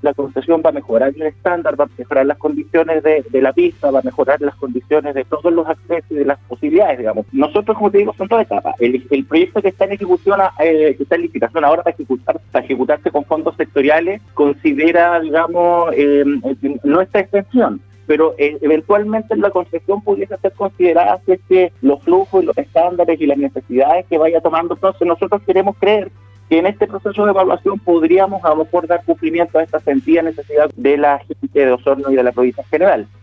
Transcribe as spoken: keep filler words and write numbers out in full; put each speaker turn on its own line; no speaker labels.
la concesión va a mejorar el estándar, va a mejorar las condiciones de, de la pista, va a mejorar las condiciones de todos los accesos y de las posibilidades, digamos. Nosotros, como te digo, son todas etapas. El, el proyecto que está en ejecución, eh, que está en licitación ahora para ejecutar, para ejecutarse con fondos sectoriales, considera, digamos, eh, nuestra extensión. Pero eh, eventualmente la concesión pudiese ser considerada si es que los flujos, los estándares y las necesidades que vaya tomando. Entonces nosotros queremos creer que en este proceso de evaluación podríamos a lo mejor dar cumplimiento a esta sentida necesidad de la gente de Osorno y de la provincia en general.